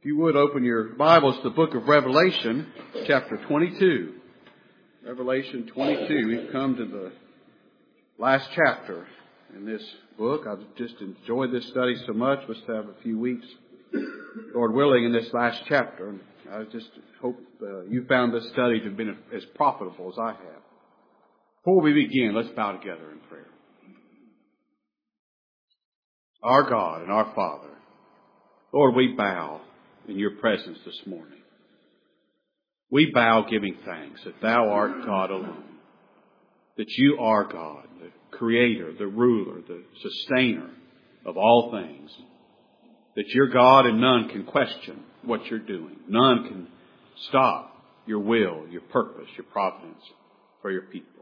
you would open your Bibles to the book of Revelation, chapter 22. Revelation 22. We've come to the last chapter in this book. I've just enjoyed this study so much. We'll have a few weeks, Lord willing, in this last chapter. And I just hope you found this study to have been as profitable as I have. Before we begin, let's bow together in prayer. Our God and our Father, Lord, we bow in your presence this morning. We bow giving thanks that thou art God alone, that you are God, the creator, the ruler, the sustainer of all things, that you're God and none can question what you're doing. None can stop your will, your purpose, your providence for your people.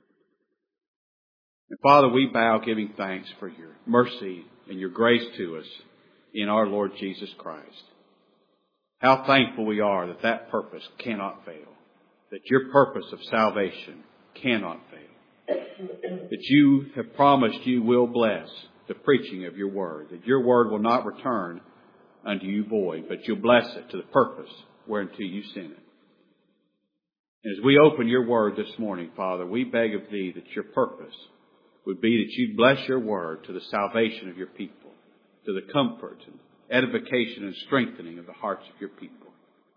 And Father, we bow giving thanks for your mercy and your grace to us in our Lord Jesus Christ. How thankful we are that that purpose cannot fail, that your purpose of salvation cannot fail, that you have promised you will bless the preaching of your word, that your word will not return unto you void, but you'll bless it to the purpose whereunto you sent it. And as we open your word this morning, Father, we beg of thee that your purpose would be that you'd bless your word to the salvation of your people, to the comfort and edification and strengthening of the hearts of your people.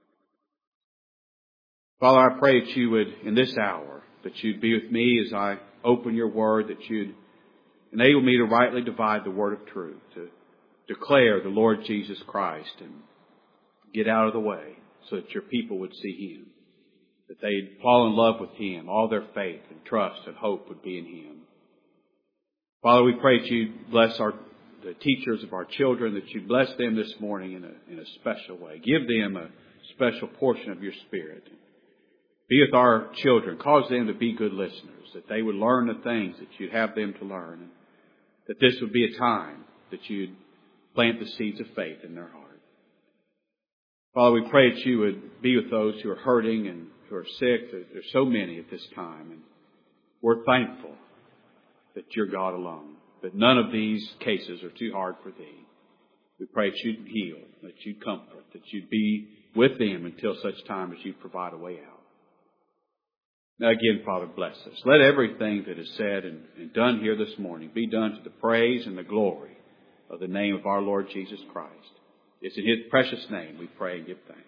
Father, I pray that you would, in this hour, that you'd be with me as I open your word, that you'd enable me to rightly divide the word of truth, to declare the Lord Jesus Christ and get out of the way so that your people would see him, that they'd fall in love with him, all their faith and trust and hope would be in him. Father, we pray that you bless the teachers of our children, that you bless them this morning in a special way. Give them a special portion of your Spirit. Be with our children. Cause them to be good listeners, that they would learn the things that you'd have them to learn, and that this would be a time that you'd plant the seeds of faith in their heart. Father, we pray that you would be with those who are hurting and who are sick. There's so many at this time, and we're thankful that you're God alone, that none of these cases are too hard for thee. We pray that you'd heal, that you'd comfort, that you'd be with them until such time as you provide a way out. Now again, Father, bless us. Let everything that is said and done here this morning be done to the praise and the glory of the name of our Lord Jesus Christ. It's in his precious name we pray and give thanks.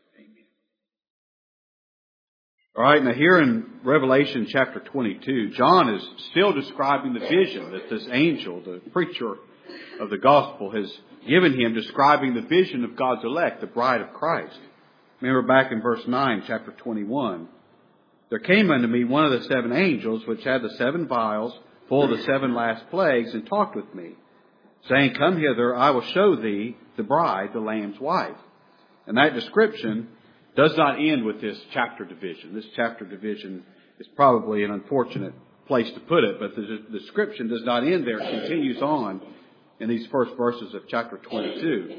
All right, now here in Revelation chapter 22, John is still describing the vision that this angel, the preacher of the gospel, has given him, describing the vision of God's elect, the bride of Christ. Remember back in verse 9, chapter 21, there came unto me one of the seven angels, which had the seven vials full of the seven last plagues, and talked with me, saying, Come hither, I will show thee the bride, the Lamb's wife. And that description does not end with this chapter division. This chapter division is probably an unfortunate place to put it, but the description does not end there. It continues on in these first verses of chapter 22.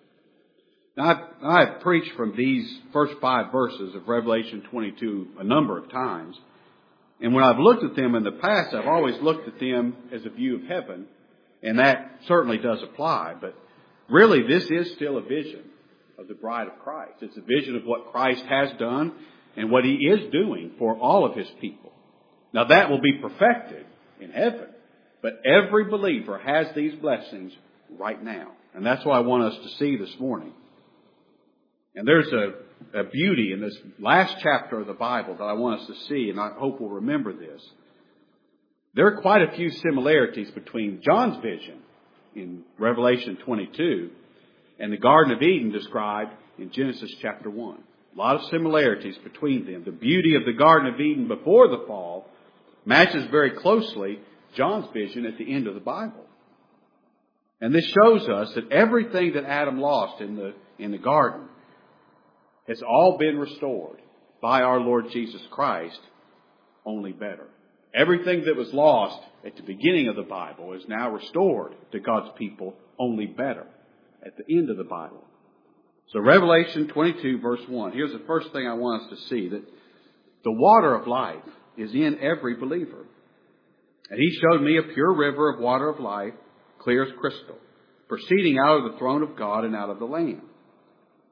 Now, I've preached from these first 5 verses of Revelation 22 a number of times, and when I've looked at them in the past, I've always looked at them as a view of heaven, and that certainly does apply, but really this is still a vision of the bride of Christ. It's a vision of what Christ has done and what he is doing for all of his people. Now that will be perfected in heaven, but every believer has these blessings right now. And that's what I want us to see this morning. And there's a beauty in this last chapter of the Bible that I want us to see, and I hope we'll remember this. There are quite a few similarities between John's vision in Revelation 22 and the Garden of Eden described in Genesis chapter 1. A lot of similarities between them. The beauty of the Garden of Eden before the fall matches very closely John's vision at the end of the Bible. And this shows us that everything that Adam lost in the garden has all been restored by our Lord Jesus Christ, only better. Everything that was lost at the beginning of the Bible is now restored to God's people, only better, at the end of the Bible. So Revelation 22 verse 1. Here's the first thing I want us to see, that the water of life is in every believer. And he showed me a pure river of water of life, clear as crystal, proceeding out of the throne of God and out of the Lamb.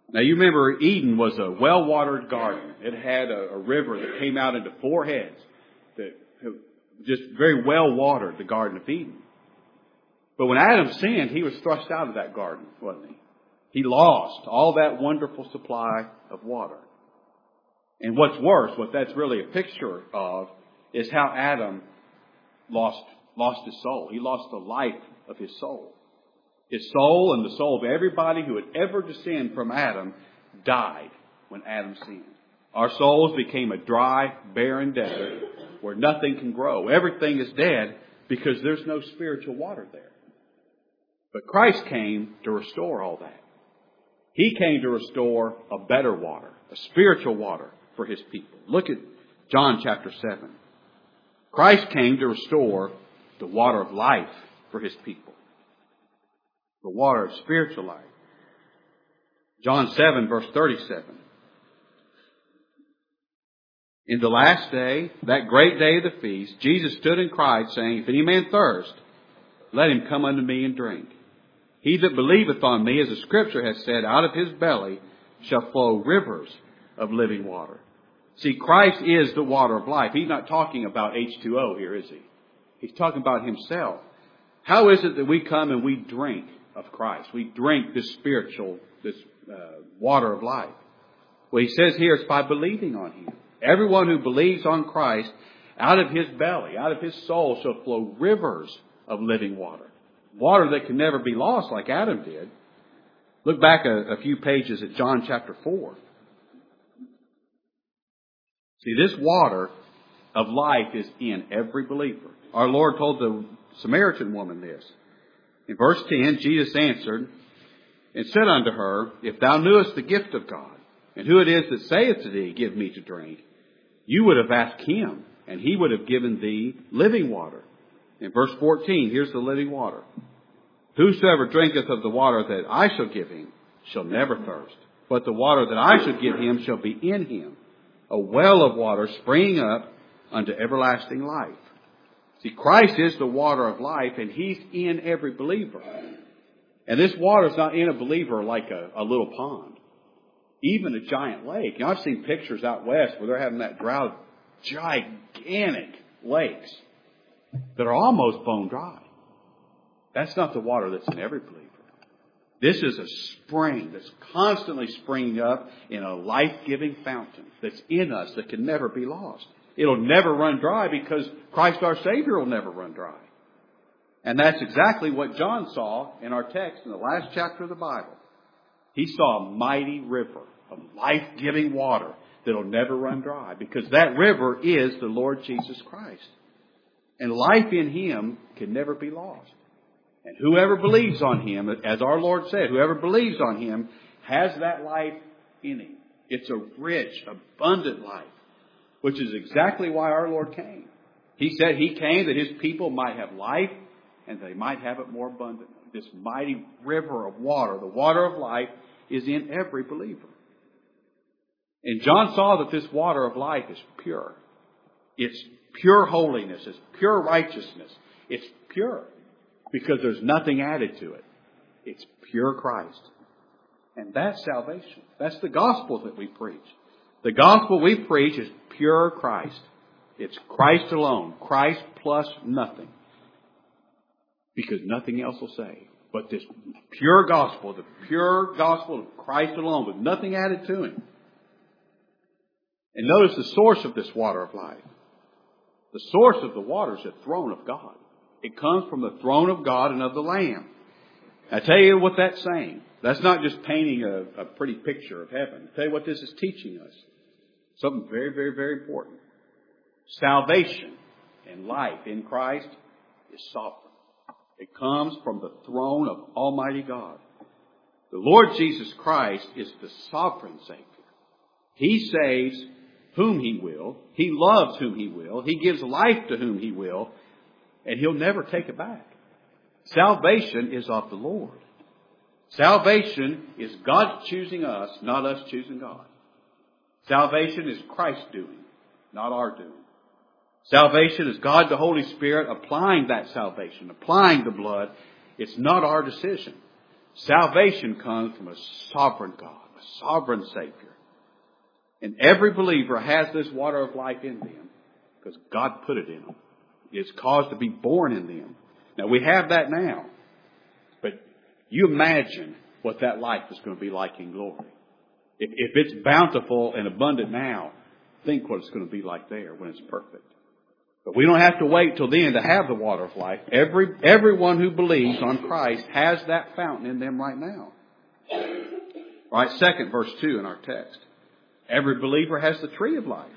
Now you remember Eden was a well-watered garden. It had a river that came out into four heads that just very well watered the Garden of Eden. But when Adam sinned, he was thrust out of that garden, wasn't he? He lost all that wonderful supply of water. And what's worse, what that's really a picture of, is how Adam lost his soul. He lost the life of his soul. His soul and the soul of everybody who had ever descended from Adam died when Adam sinned. Our souls became a dry, barren desert where nothing can grow. Everything is dead because there's no spiritual water there. But Christ came to restore all that. He came to restore a better water, a spiritual water for His people. Look at John chapter 7. Christ came to restore the water of life for His people. The water of spiritual life. John 7 verse 37. In the last day, that great day of the feast, Jesus stood and cried, saying, If any man thirst, let him come unto me and drink. He that believeth on me, as the Scripture has said, out of his belly shall flow rivers of living water. See, Christ is the water of life. He's not talking about H2O here, is he? He's talking about Himself. How is it that we come and we drink of Christ? We drink this spiritual, water of life. Well, He says here it's by believing on Him. Everyone who believes on Christ, out of his belly, out of his soul shall flow rivers of living water. Water that can never be lost like Adam did. Look back a few pages at John chapter 4. See, this water of life is in every believer. Our Lord told the Samaritan woman this. In verse 10, Jesus answered and said unto her, If thou knewest the gift of God, and who it is that saith to thee, Give me to drink, you would have asked Him, and He would have given thee living water. In verse 14, here's the living water. Whosoever drinketh of the water that I shall give him shall never thirst, but the water that I shall give him shall be in him, a well of water springing up unto everlasting life. See, Christ is the water of life, and He's in every believer. And this water is not in a believer like a little pond, even a giant lake. You know, I've seen pictures out west where they're having that drought, gigantic lakes that are almost bone dry. That's not the water that's in every believer. This is a spring that's constantly springing up in a life-giving fountain that's in us that can never be lost. It'll never run dry because Christ our Savior will never run dry. And that's exactly what John saw in our text in the last chapter of the Bible. He saw a mighty river of life-giving water that'll never run dry because that river is the Lord Jesus Christ. And life in Him can never be lost. And whoever believes on Him, as our Lord said, whoever believes on Him has that life in him. It's a rich, abundant life, which is exactly why our Lord came. He said He came that His people might have life and they might have it more abundantly. This mighty river of water, the water of life, is in every believer. And John saw that this water of life is pure. It's pure holiness. It's pure righteousness. It's pure because there's nothing added to it. It's pure Christ. And that's salvation. That's the gospel that we preach. The gospel we preach is pure Christ. It's Christ alone. Christ plus nothing. Because nothing else will save. But this pure gospel, the pure gospel of Christ alone, with nothing added to Him. And notice the source of this water of life. The source of the water is the throne of God. It comes from the throne of God and of the Lamb. I tell you what that's saying. That's not just painting a pretty picture of heaven. I tell you what this is teaching us. Something very, very, very important. Salvation and life in Christ is sovereign. It comes from the throne of Almighty God. The Lord Jesus Christ is the sovereign Savior. He saves whom He will. He loves whom He will. He gives life to whom He will. And He'll never take it back. Salvation is of the Lord. Salvation is God choosing us, not us choosing God. Salvation is Christ's doing, not our doing. Salvation is God the Holy Spirit applying that salvation, applying the blood. It's not our decision. Salvation comes from a sovereign God, a sovereign Savior. And every believer has this water of life in them because God put it in them. It's caused to be born in them. Now, we have that now. But you imagine what that life is going to be like in glory. If it's bountiful and abundant now, think what it's going to be like there when it's perfect. But we don't have to wait till then to have the water of life. Everyone who believes on Christ has that fountain in them right now. All right, second, verse 2 in our text. Every believer has the tree of life.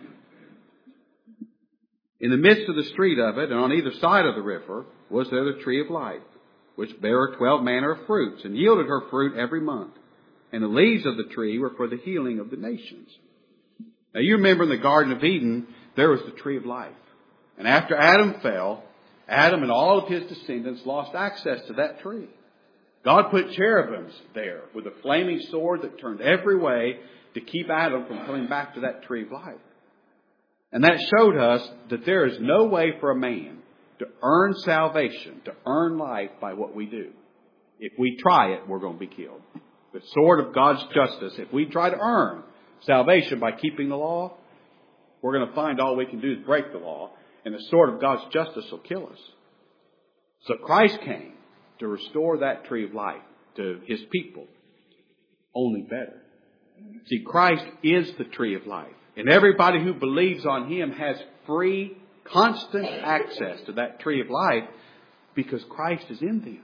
In the midst of the street of it, and on either side of the river, was there the tree of life, which bare 12 manner of fruits, and yielded her fruit every month. And the leaves of the tree were for the healing of the nations. Now you remember in the Garden of Eden, there was the tree of life. And after Adam fell, Adam and all of his descendants lost access to that tree. God put cherubims there with a flaming sword that turned every way to keep Adam from coming back to that tree of life. And that showed us that there is no way for a man to earn salvation, to earn life by what we do. If we try it, we're going to be killed. The sword of God's justice, if we try to earn salvation by keeping the law, we're going to find all we can do is break the law, and the sword of God's justice will kill us. So Christ came to restore that tree of life to His people, only better. See, Christ is the tree of life. And everybody who believes on Him has free, constant access to that tree of life because Christ is in them.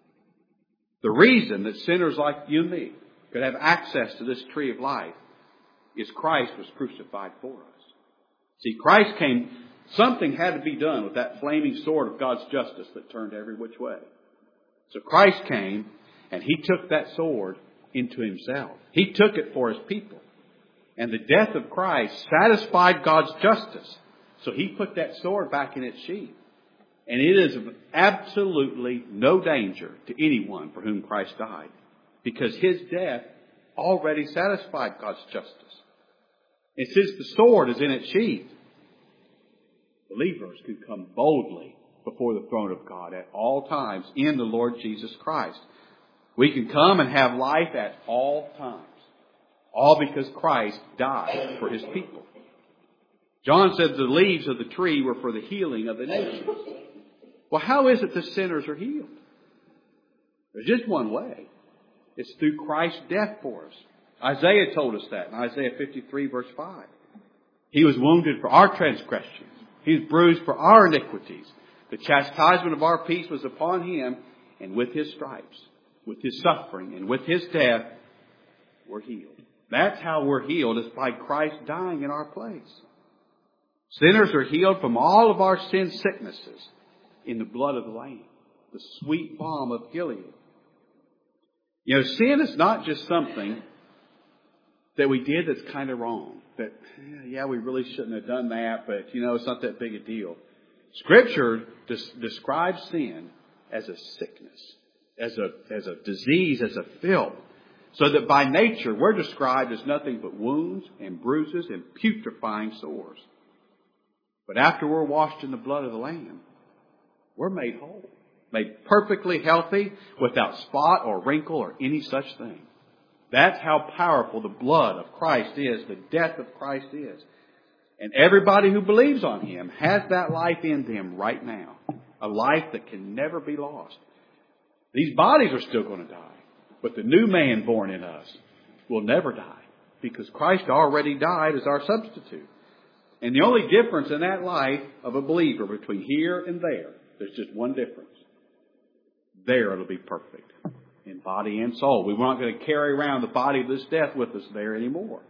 The reason that sinners like you and me could have access to this tree of life is Christ was crucified for us. See, Christ came, something had to be done with that flaming sword of God's justice that turned every which way. So Christ came and He took that sword into Himself. He took it for His people. And the death of Christ satisfied God's justice. So He put that sword back in its sheath. And it is of absolutely no danger to anyone for whom Christ died. Because His death already satisfied God's justice. And since the sword is in its sheath, believers can come boldly before the throne of God at all times in the Lord Jesus Christ. We can come and have life at all times. All because Christ died for His people. John said the leaves of the tree were for the healing of the nations. Well, how is it the sinners are healed? There's just one way. It's through Christ's death for us. Isaiah told us that in Isaiah 53 verse 5. He was wounded for our transgressions. He was bruised for our iniquities. The chastisement of our peace was upon Him, and with His stripes, with His suffering, and with His death, we're healed. That's how we're healed, is by Christ dying in our place. Sinners are healed from all of our sin sicknesses in the blood of the Lamb, the sweet balm of Gilead. You know, sin is not just something that we did that's kind of wrong. That, yeah, we really shouldn't have done that, but, you know, it's not that big a deal. Scripture describes sin as a sickness, as a disease, as a filth. So that by nature, we're described as nothing but wounds and bruises and putrefying sores. But after we're washed in the blood of the Lamb, we're made whole, made perfectly healthy, without spot or wrinkle or any such thing. That's how powerful the blood of Christ is, the death of Christ is. And everybody who believes on Him has that life in them right now, a life that can never be lost. These bodies are still going to die. But the new man born in us will never die because Christ already died as our substitute. And the only difference in that life of a believer between here and there, there's just one difference. There it'll be perfect in body and soul. We're not going to carry around the body of this death with us there anymore.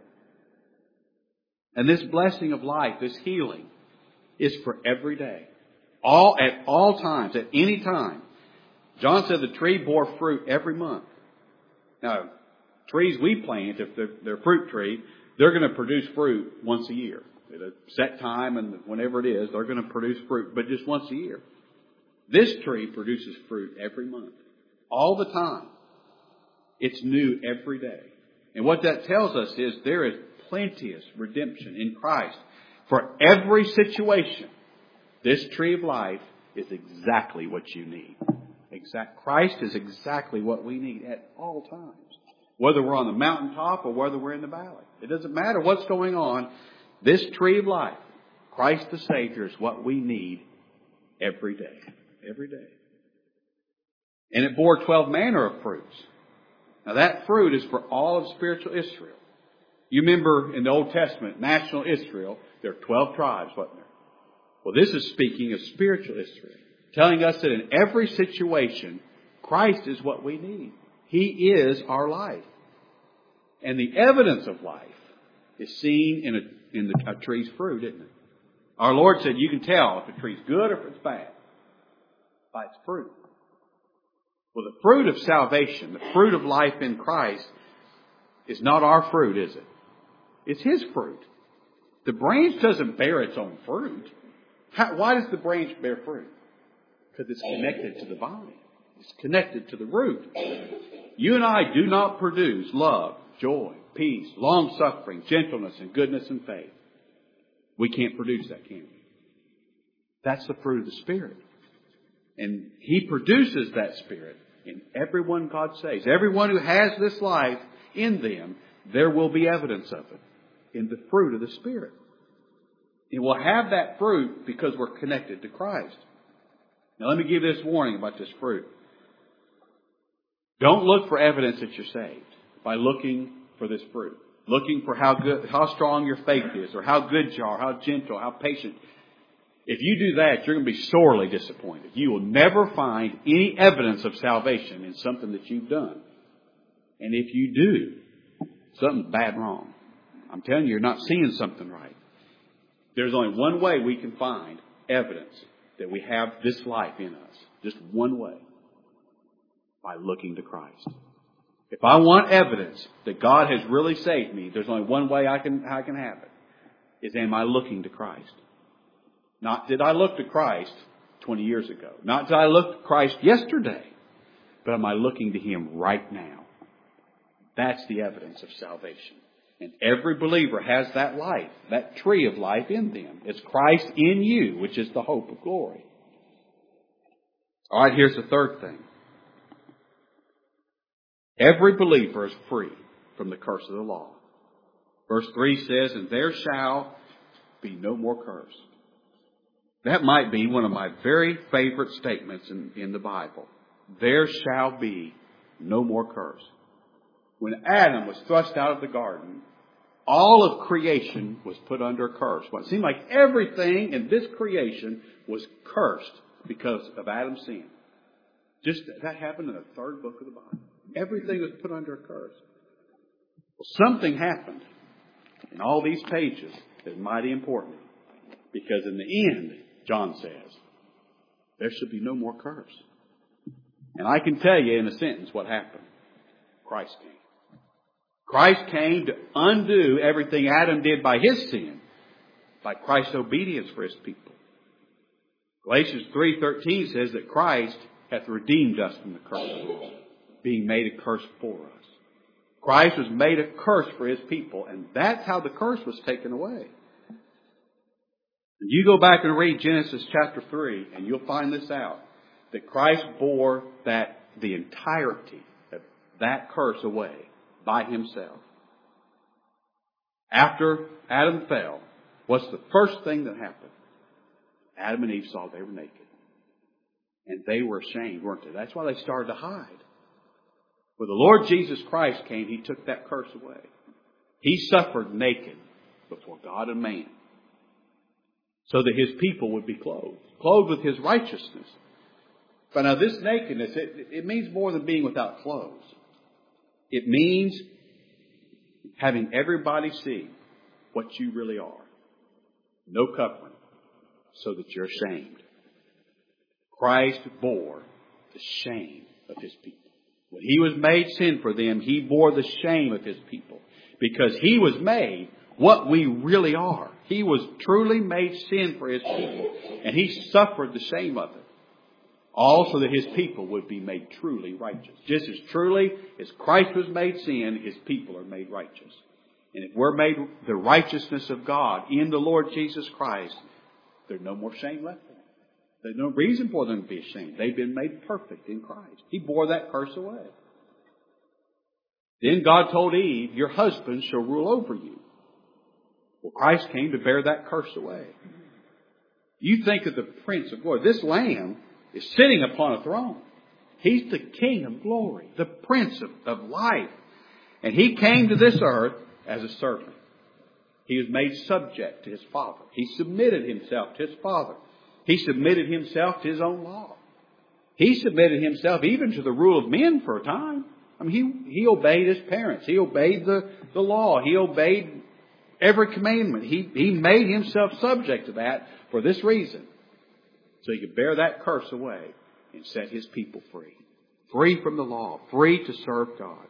And this blessing of life, this healing, is for every day. At all times, at any time. John said the tree bore fruit every month. Now, trees we plant, if they're fruit tree, they're going to produce fruit once a year. At a set time and whenever it is, they're going to produce fruit, but just once a year. This tree produces fruit every month, all the time. It's new every day. And what that tells us is there is plenteous redemption in Christ for every situation. This tree of life is exactly what you need. Christ is exactly what we need at all times. Whether we're on the mountaintop or whether we're in the valley. It doesn't matter what's going on. This tree of life, Christ the Savior, is what we need every day. Every day. And it bore 12 manner of fruits. Now that fruit is for all of spiritual Israel. You remember in the Old Testament, national Israel, there are 12 tribes, wasn't there? Well, this is speaking of spiritual Israel, telling us that in every situation, Christ is what we need. He is our life. And the evidence of life is seen in a tree's fruit, isn't it? Our Lord said you can tell if a tree's good or if it's bad by its fruit. Well, the fruit of salvation, the fruit of life in Christ, is not our fruit, is it? It's His fruit. The branch doesn't bear its own fruit. Why does the branch bear fruit? Because it's connected to the vine. It's connected to the root. You and I do not produce love, joy, peace, long-suffering, gentleness, and goodness and faith. We can't produce that, can we? That's the fruit of the Spirit. And He produces that Spirit in everyone God saves. Everyone who has this life in them, there will be evidence of it in the fruit of the Spirit. And we'll have that fruit because we're connected to Christ. Now let me give this warning about this fruit. Don't look for evidence that you're saved by looking for this fruit. Looking for how strong your faith is, or how good you are, how gentle, how patient. If you do that, you're going to be sorely disappointed. You will never find any evidence of salvation in something that you've done. And if you do, something's bad wrong. I'm telling you, you're not seeing something right. There's only one way we can find evidence that we have this life in us. Just one way. By looking to Christ. If I want evidence that God has really saved me, there's only one way I can have it. Is am I looking to Christ? Not did I look to Christ 20 years ago. Not did I look to Christ yesterday. But am I looking to Him right now? That's the evidence of salvation. And every believer has that life, that tree of life in them. It's Christ in you, which is the hope of glory. All right, here's the third thing. Every believer is free from the curse of the law. Verse 3 says, and there shall be no more curse. That might be one of my very favorite statements in the Bible. There shall be no more curse. When Adam was thrust out of the garden, all of creation was put under a curse. Well, it seemed like everything in this creation was cursed because of Adam's sin. Just that happened in the third book of the Bible. Everything was put under a curse. Well, something happened in all these pages that is mighty important. Because in the end, John says, there should be no more curse. And I can tell you in a sentence what happened. Christ came. Christ came to undo everything Adam did by his sin, by Christ's obedience for His people. Galatians 3:13 says that Christ hath redeemed us from the curse of the law, being made a curse for us. Christ was made a curse for His people, and that's how the curse was taken away. And you go back and read Genesis chapter 3, and you'll find this out, that Christ bore the entirety of that curse away by Himself. After Adam fell, what's the first thing that happened? Adam and Eve saw they were naked. And they were ashamed, weren't they? That's why they started to hide. When the Lord Jesus Christ came, He took that curse away. He suffered naked before God and man, so that His people would be clothed with His righteousness. But now this nakedness, it means more than being without clothes. It means having everybody see what you really are. No covering, so that you're ashamed. Christ bore the shame of His people. When He was made sin for them, He bore the shame of His people. Because He was made what we really are. He was truly made sin for His people. And He suffered the shame of it. All so that His people would be made truly righteous. Just as truly as Christ was made sin, His people are made righteous. And if we're made the righteousness of God in the Lord Jesus Christ, there's no more shame left for them. There's no reason for them to be ashamed. They've been made perfect in Christ. He bore that curse away. Then God told Eve, your husband shall rule over you. Well, Christ came to bear that curse away. You think of the Prince of Glory. This Lamb is sitting upon a throne. He's the King of glory, the Prince of life. And He came to this earth as a servant. He was made subject to His Father. He submitted Himself to His Father. He submitted Himself to His own law. He submitted Himself even to the rule of men for a time. I mean, He obeyed His parents. He obeyed the law. He obeyed every commandment. He made Himself subject to that for this reason. So He could bear that curse away and set His people free. Free from the law. Free to serve God.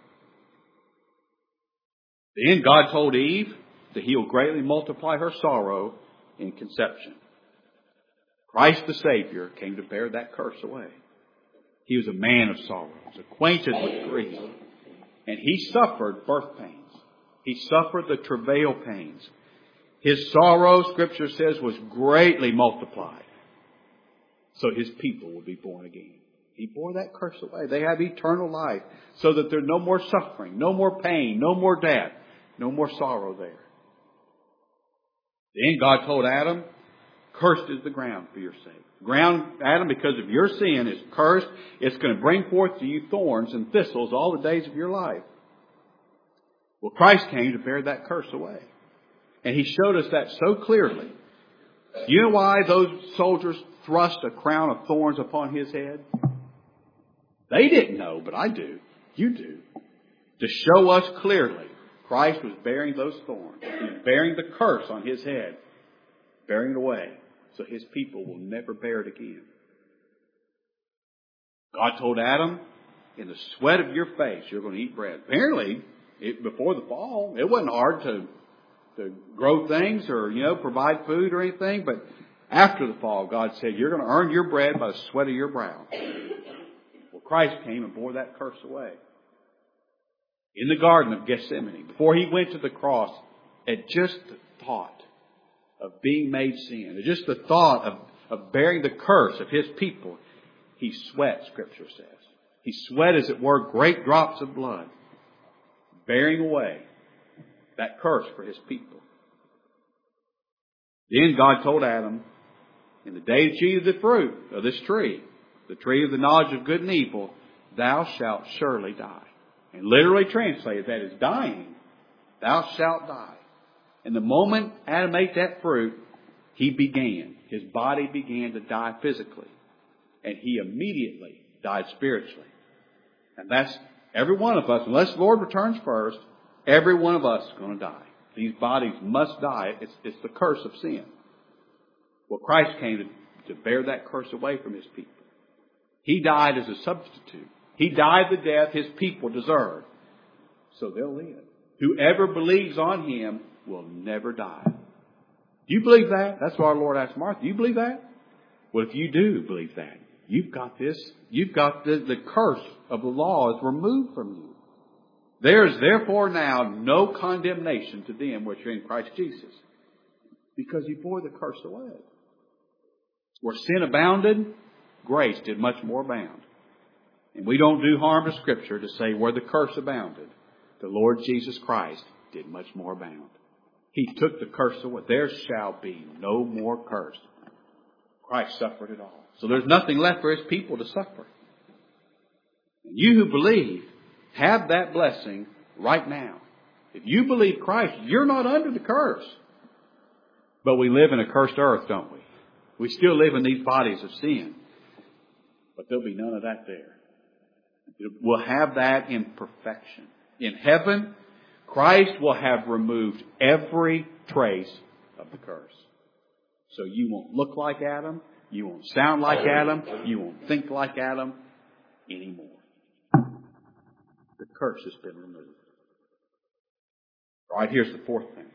Then God told Eve that He will greatly multiply her sorrow in conception. Christ the Savior came to bear that curse away. He was a man of sorrows, acquainted with grief. And He suffered birth pains. He suffered the travail pains. His sorrow, Scripture says, was greatly multiplied. So His people would be born again. He bore that curse away. They have eternal life so that there's no more suffering, no more pain, no more death, no more sorrow there. Then God told Adam, cursed is the ground for your sake. Ground, Adam, because of your sin, is cursed. It's going to bring forth to you thorns and thistles all the days of your life. Well, Christ came to bear that curse away. And He showed us that so clearly. You know why those soldiers thrust a crown of thorns upon His head? They didn't know, but I do. You do. To show us clearly, Christ was bearing those thorns. He was bearing the curse on His head. Bearing it away. So His people will never bear it again. God told Adam, in the sweat of your face, you're going to eat bread. Apparently, before the fall, it wasn't hard to grow things or, provide food or anything. But after the fall, God said, you're going to earn your bread by the sweat of your brow. Well, Christ came and bore that curse away. In the Garden of Gethsemane, before He went to the cross, at just the thought of being made sin, at just the thought of bearing the curse of His people, He sweat, Scripture says. He sweat, as it were, great drops of blood, bearing away that curse for His people. Then God told Adam, in the day that you eat of the fruit of this tree, the tree of the knowledge of good and evil, thou shalt surely die. And literally translated, that is dying. Thou shalt die. And the moment Adam ate that fruit, his body began to die physically. And he immediately died spiritually. And that's every one of us, unless the Lord returns first, every one of us is going to die. These bodies must die. It's the curse of sin. Well, Christ came to bear that curse away from His people. He died as a substitute. He died the death His people deserved. So they'll live. Whoever believes on Him will never die. Do you believe that? That's what our Lord asked Martha. Do you believe that? Well, if you do believe that, you've got this. You've got the curse of the law is removed from you. There is therefore now no condemnation to them which are in Christ Jesus, because He bore the curse away. Where sin abounded, grace did much more abound. And we don't do harm to Scripture to say where the curse abounded, the Lord Jesus Christ did much more abound. He took the curse away. There shall be no more curse. Christ suffered it all. So there's nothing left for His people to suffer. And you who believe have that blessing right now. If you believe Christ, you're not under the curse. But we live in a cursed earth, don't we? We still live in these bodies of sin. But there'll be none of that there. We'll have that in perfection. In heaven, Christ will have removed every trace of the curse. So you won't look like Adam. You won't sound like Adam. You won't think like Adam anymore. The curse has been removed. All right, here's the fourth thing.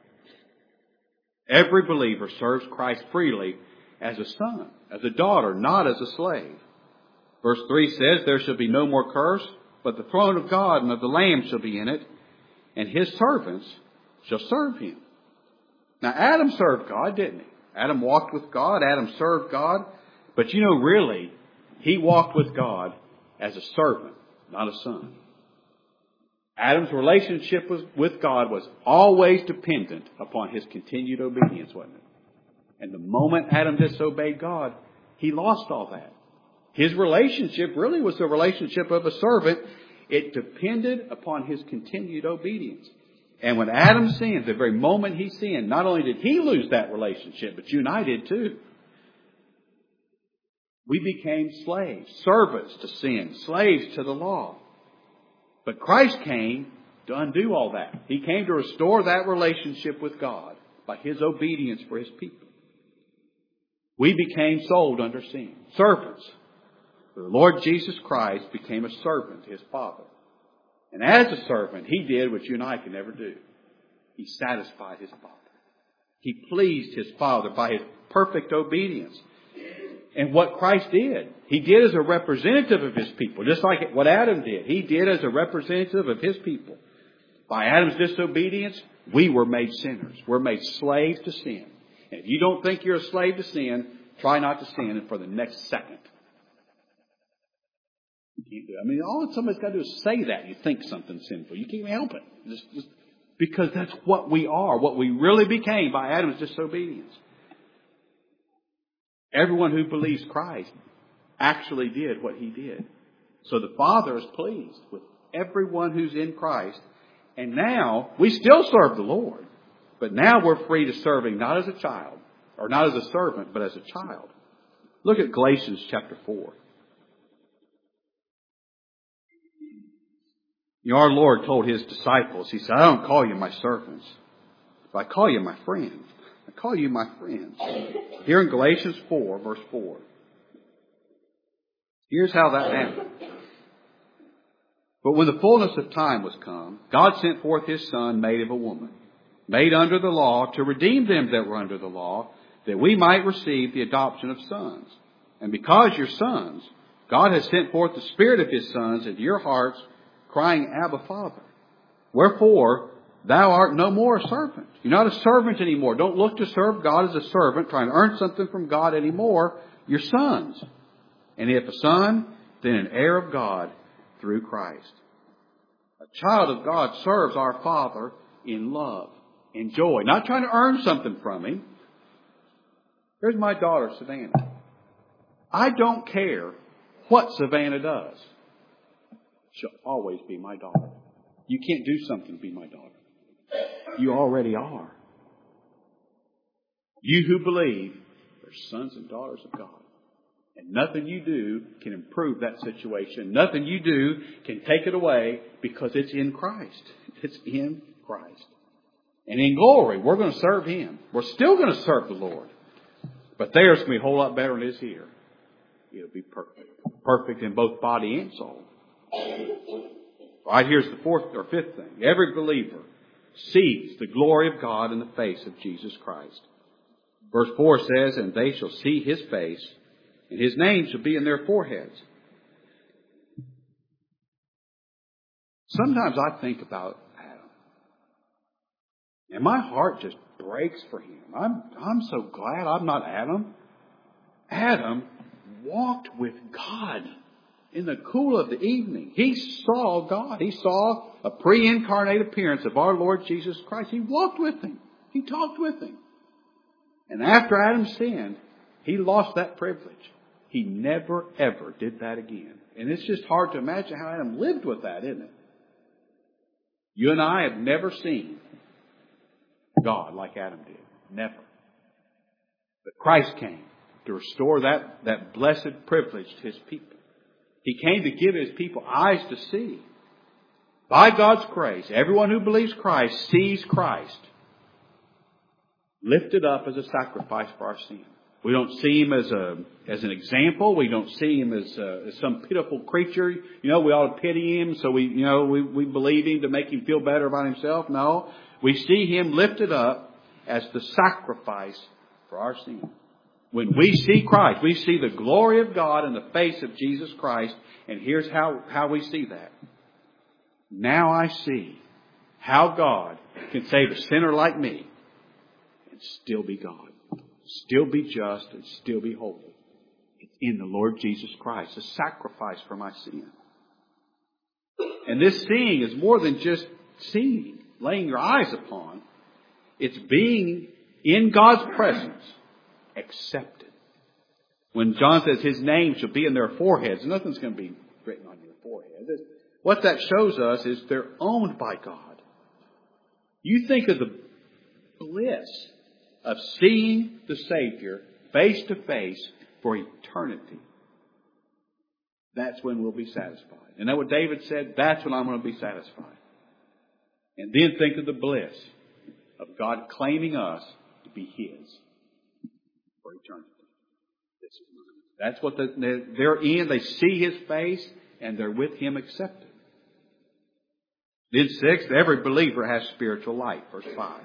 Every believer serves Christ freely as a son, as a daughter, not as a slave. Verse 3 says, there shall be no more curse, but the throne of God and of the Lamb shall be in it, and His servants shall serve Him. Now, Adam served God, didn't he? Adam walked with God. Adam served God. But really, he walked with God as a servant, not a son. Adam's relationship with God was always dependent upon his continued obedience, wasn't it? And the moment Adam disobeyed God, he lost all that. His relationship really was the relationship of a servant. It depended upon his continued obedience. And when Adam sinned, the very moment he sinned, not only did he lose that relationship, but you and I did too. We became slaves, servants to sin, slaves to the law. But Christ came to undo all that. He came to restore that relationship with God by his obedience for his people. We became sold under sin, servants. The Lord Jesus Christ became a servant to his Father. And as a servant, he did what you and I can never do. He satisfied his Father. He pleased his Father by his perfect obedience. And what Christ did, he did as a representative of his people, just like what Adam did. He did as a representative of his people. By Adam's disobedience, we were made sinners. We're made slaves to sin. And if you don't think you're a slave to sin, try not to sin for the next second. You can't do it. I mean, all somebody's got to do is say that you think something's sinful. You can't help it. Just because that's what we are, what we really became by Adam's disobedience. Everyone who believes Christ actually did what he did. So the Father is pleased with everyone who's in Christ. And now, we still serve the Lord. But now we're free to serve him not as a child, or not as a servant, but as a child. Look at Galatians chapter 4. You know, our Lord told his disciples, he said, I don't call you my servants, but I call you my friends. I call you my friends. Here in Galatians 4, verse 4. Here's how that happened. But when the fullness of time was come, God sent forth his Son, made of a woman, made under the law, to redeem them that were under the law, that we might receive the adoption of sons. And because you're sons, God has sent forth the Spirit of his sons into your hearts, crying, Abba, Father. Wherefore, thou art no more a servant. You're not a servant anymore. Don't look to serve God as a servant, trying to earn something from God anymore. You're sons. And if a son, then an heir of God through Christ. A child of God serves our Father in love, in joy, not trying to earn something from him. Here's my daughter, Savannah. I don't care what Savannah does. She'll always be my daughter. You can't do something to be my daughter. You already are. You who believe are sons and daughters of God. And nothing you do can improve that situation. Nothing you do can take it away because it's in Christ. It's in Christ. And in glory, we're going to serve him. We're still going to serve the Lord. But there's going to be a whole lot better than it is here. It'll be perfect. Perfect in both body and soul. Right, here's the fourth or fifth thing. Every believer sees the glory of God in the face of Jesus Christ. Verse 4 says, and they shall see his face, and his name shall be in their foreheads. Sometimes I think about Adam, and my heart just breaks for him. I'm so glad I'm not Adam. Adam walked with God in the cool of the evening. He saw God. He saw a pre-incarnate appearance of our Lord Jesus Christ. He walked with him. He talked with him. And after Adam sinned, he lost that privilege. He never, ever did that again. And it's just hard to imagine how Adam lived with that, isn't it? You and I have never seen God like Adam did. Never. But Christ came to restore that blessed privilege to his people. He came to give his people eyes to see. By God's grace, everyone who believes Christ sees Christ lifted up as a sacrifice for our sin. We don't see him as an example. We don't see him as some pitiful creature. You know, we ought to pity him, so we believe him to make him feel better about himself. No, we see him lifted up as the sacrifice for our sin. When we see Christ, we see the glory of God in the face of Jesus Christ. And here's how we see that. Now I see how God can save a sinner like me and still be God, still be just, and still be holy. It's in the Lord Jesus Christ, a sacrifice for my sin. And this seeing is more than just seeing, laying your eyes upon. It's being in God's presence, accepted. When John says His name shall be in their foreheads, nothing's going to be written on your forehead. What that shows us is they're owned by God. You think of the bliss of seeing the Savior face to face for eternity. That's when we'll be satisfied. And that's what David said, that's when I'm going to be satisfied. And then think of the bliss of God claiming us to be His for eternity. That's what they're in. They see His face and they're with Him accepted. Then 6, every believer has spiritual light. Verse 5.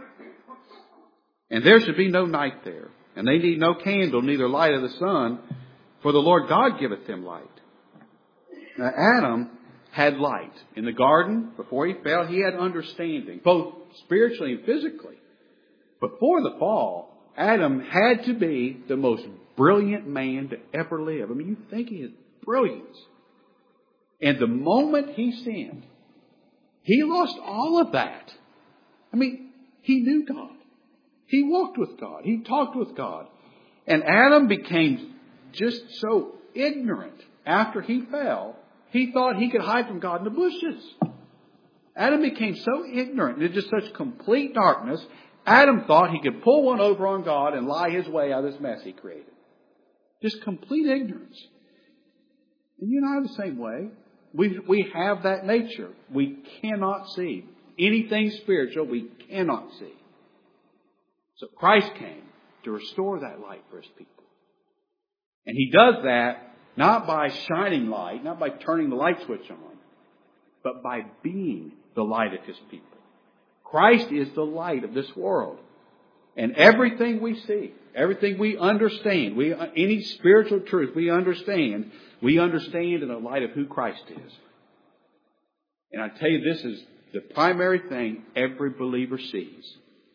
And there should be no night there. And they need no candle, neither light of the sun, for the Lord God giveth them light. Now Adam had light. In the garden, before he fell, he had understanding, both spiritually and physically. Before the fall, Adam had to be the most brilliant man to ever live. I mean, you think he had brilliance. And the moment he sinned, he lost all of that. I mean, he knew God. He walked with God. He talked with God. And Adam became just so ignorant after he fell, he thought he could hide from God in the bushes. Adam became so ignorant into just such complete darkness, Adam thought he could pull one over on God and lie his way out of this mess he created. Just complete ignorance. And you and I are the same way. We have that nature. We cannot see. Anything spiritual we cannot see. So Christ came to restore that light for His people. And He does that not by shining light, not by turning the light switch on, but by being the light of His people. Christ is the light of this world. And everything we see, everything we understand, any spiritual truth we understand in the light of who Christ is. And I tell you, this is the primary thing every believer sees.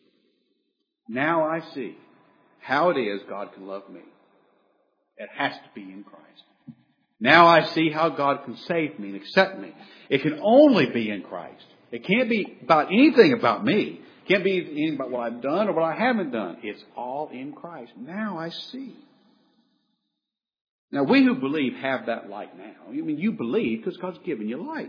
Now I see how it is God can love me. It has to be in Christ. Now I see how God can save me and accept me. It can only be in Christ. It can't be about anything about me. It can't be anything about what I've done or what I haven't done. It's all in Christ. Now I see. Now we who believe have that light now. I mean, you believe because God's given you light.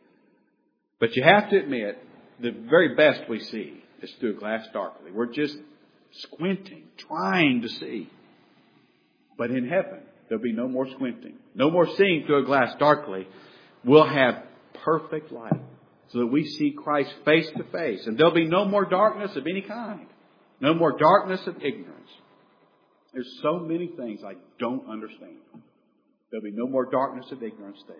But you have to admit, the very best we see is through a glass darkly. We're just squinting, trying to see. But in heaven, there'll be no more squinting, no more seeing through a glass darkly. We'll have perfect light so that we see Christ face to face. And there'll be no more darkness of any kind. No more darkness of ignorance. There's so many things I don't understand. There'll be no more darkness of ignorance there.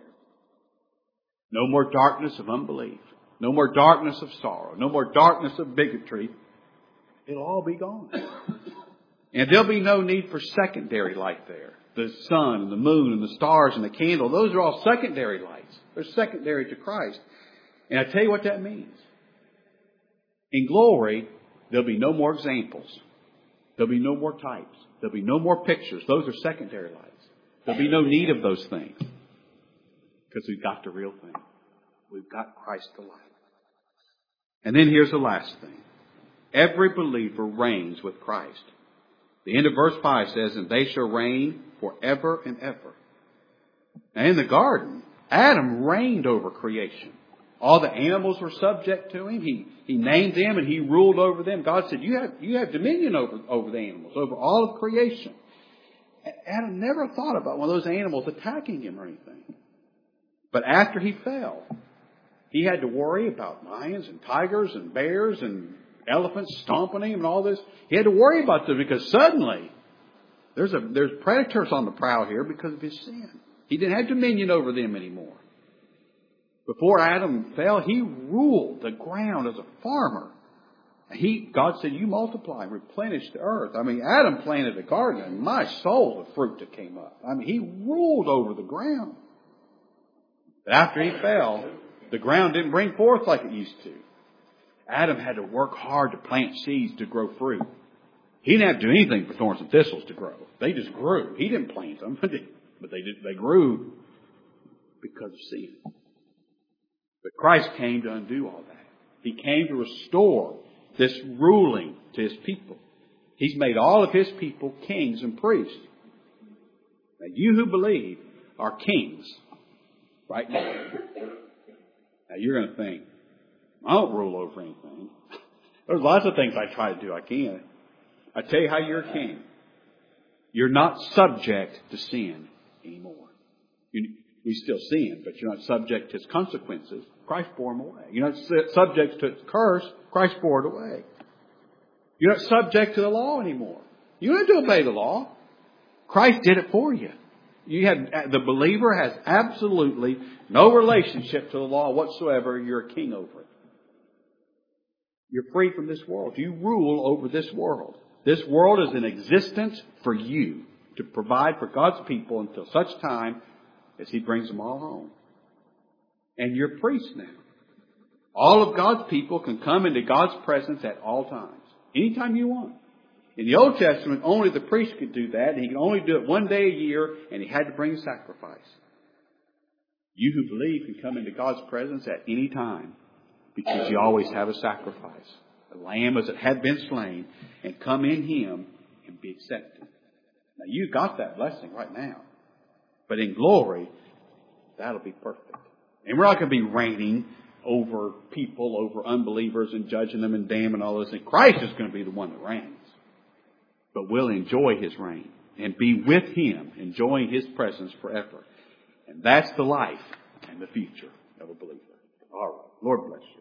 No more darkness of unbelief. No more darkness of sorrow. No more darkness of bigotry. It'll all be gone. And there'll be no need for secondary light there. The sun and the moon and the stars and the candle, those are all secondary lights. They're secondary to Christ. And I tell you what that means. In glory, there'll be no more examples. There'll be no more types. There'll be no more pictures. Those are secondary lights. There'll be no need of those things. Because we've got the real thing. We've got Christ the light. And then here's the last thing. Every believer reigns with Christ. The end of verse 5 says, and they shall reign forever and ever. Now in the garden, Adam reigned over creation. All the animals were subject to him. He named them and he ruled over them. God said, you have dominion over the animals, over all of creation. Adam never thought about one of those animals attacking him or anything. But after he fell, he had to worry about lions and tigers and bears and elephants stomping him and all this. He had to worry about them because suddenly there's predators on the prowl here because of his sin. He didn't have dominion over them anymore. Before Adam fell, he ruled the ground as a farmer. God said, you multiply and replenish the earth. I mean, Adam planted a garden and my soul, the fruit that came up. I mean, he ruled over the ground. But after he fell, the ground didn't bring forth like it used to. Adam had to work hard to plant seeds to grow fruit. He didn't have to do anything for thorns and thistles to grow. They just grew. He didn't plant them, but they grew because of sin. But Christ came to undo all that. He came to restore this ruling to His people. He's made all of His people kings and priests. Now, you who believe are kings right now. Now, you're going to think, I don't rule over anything. There's lots of things I try to do. I can't. I tell you how you're a king. You're not subject to sin anymore. We still sin, but you're not subject to its consequences. Christ bore them away. You're not subject to its curse. Christ bore it away. You're not subject to the law anymore. You don't have to obey the law. Christ did it for you. The believer has absolutely no relationship to the law whatsoever. You're a king over it. You're free from this world. You rule over this world. This world is in existence for you to provide for God's people until such time as He brings them all home. And you're priests now. All of God's people can come into God's presence at all times. Anytime you want. In the Old Testament, only the priest could do that. And he could only do it one day a year, and he had to bring a sacrifice. You who believe can come into God's presence at any time, because you always have a sacrifice. The lamb as it had been slain, and come in Him and be accepted. Now you got that blessing right now. But in glory, that'll be perfect. And we're not going to be reigning over people, over unbelievers, and judging them and damning all this. And Christ is going to be the one that reigns. But we'll enjoy His reign and be with Him, enjoying His presence forever. And that's the life and the future of a believer. All right. Lord bless you.